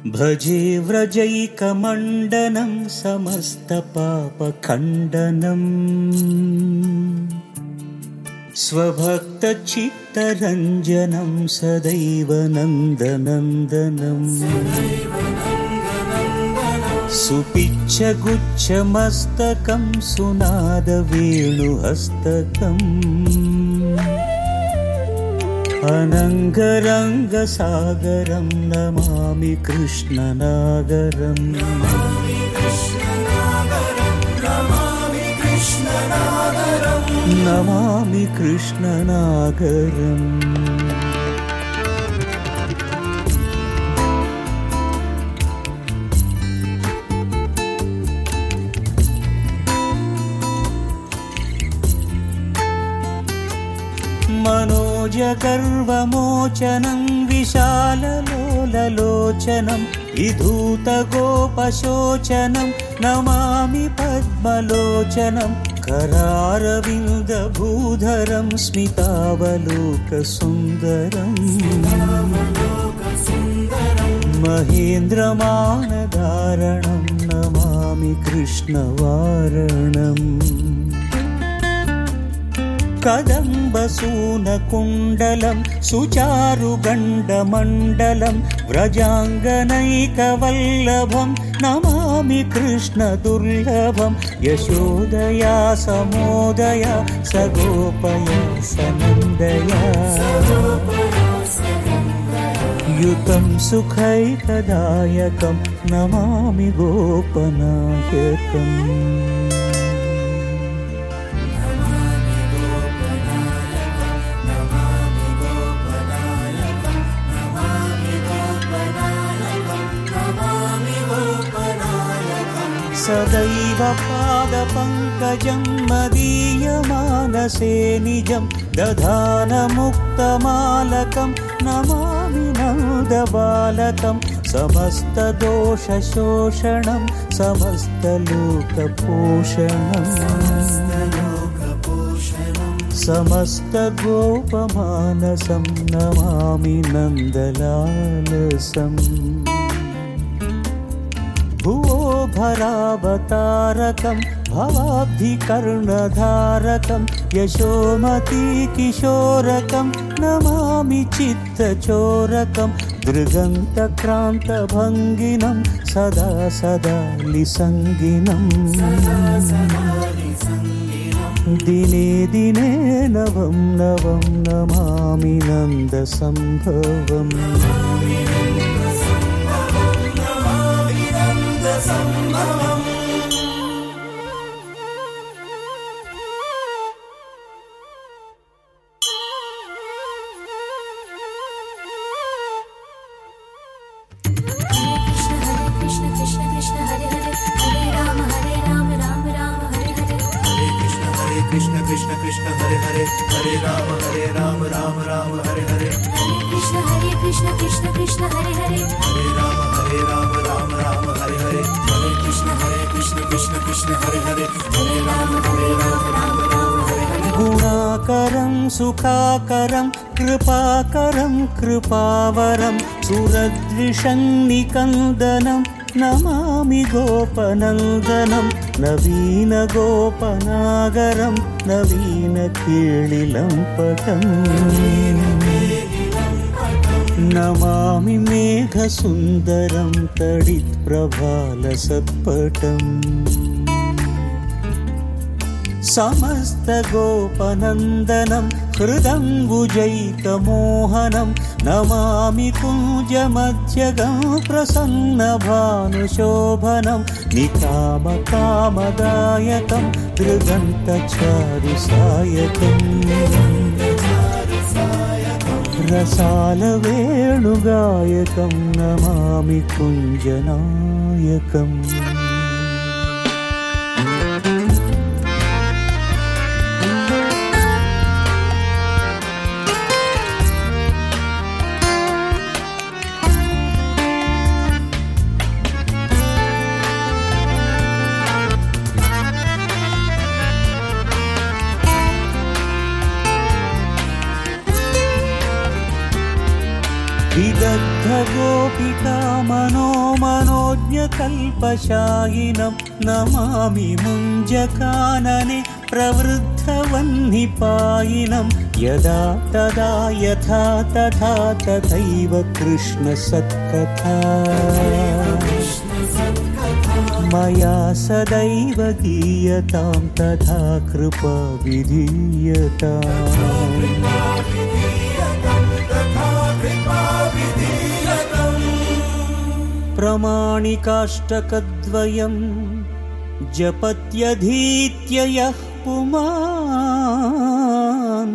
भजे व्रजैकमण्डनं समस्तपापखण्डनम् स्वभक्तचित्तरञ्जनं सदैव नन्दनन्दनम् सुपिच्छगुच्छमस्तकं सुनादवेणुहस्तकम् अनङ्गरङ्गसागरं नमामि कृष्णनागरम् नमामि कृष्णनागरम् मनोजगर्वमोचनं विशाललोललोचनं विधूतगोपशोचनं नमामि पद्मलोचनं करारविन्दभूधरं स्मितावलोकसुन्दरम् महेन्द्रमानधारणं नमामि कृष्णवारणम् कदम्बसूनकुण्डलं सुचारुगण्डमण्डलं व्रजाङ्गनैकवल्लभं नमामि कृष्णदुर्लभं यशोदया समोदया सगोपया सनन्दया युतं सुखैकदायकं नमामि गोपनायकम् सदैव पादपङ्कजं मदीयमानसे निजं दधानमुक्तमालकं नमामि नन्दबालकं समस्तदोषशोषणं समस्तलोकपोषणम् समस्तगोपमानसं नमामि नन्दलालसम् भुवो भरावतारकं भवाब्धिकर्णधारकं यशोमतीकिशोरकं नमामि चित्तचोरकं दृगन्तक्रान्तभङ्गिनं सदा सदा लिसङ्गिनम् दिने दिने नवं नवं Namami नन्दसम्भवम् Krishna Krishna Krishna Hare Hare Hare Rama Rama Rama Hare Hare Hare Krishna Krishna Hare Hare Hare Rama Rama Hare Hare Hare Krishna Krishna Hare Hare Hare Rama Rama Hare Hare गुणाकरं सुखाकरं कृपाकरं कृपावरं सुरद्विषन्निकन्दनं Namami गोपनन्दनं नवीनगोपनागरं नवीनकेळिलम्पटम् Namami मेघसुन्दरं तडित्प्रभालसत्पटम् समस्तगोपनन्दनं हृदम्बुजैकमोहनं Namami कुञ्जमध्यगं प्रसन्नभानुशोभनं निकामकामदायकं दृगन्तचारुसायकम् रसालवेणुगायकं Namami कुञ्जनायकम् Vidagdha गोपिका मनोज्ञकल्पशायिनं नमामि मुञ्जकानने प्रवृद्धवह्निपायिनं यदा तदा यथा तथा तथैव कृष्णसत्कथा मया सदैव गीयतां तथा कृपा विधीयताम्। प्रमाणिकाष्टकद्वयं जपत्यधीत्य यः पुमान्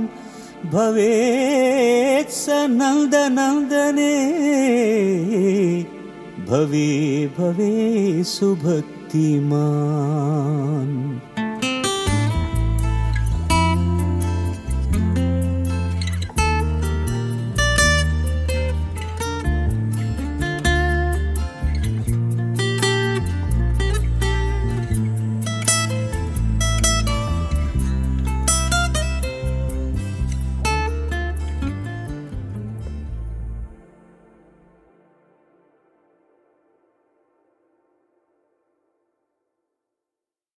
भवेत् स नन्दनन्दने भवे भवे सुभक्तिमान्।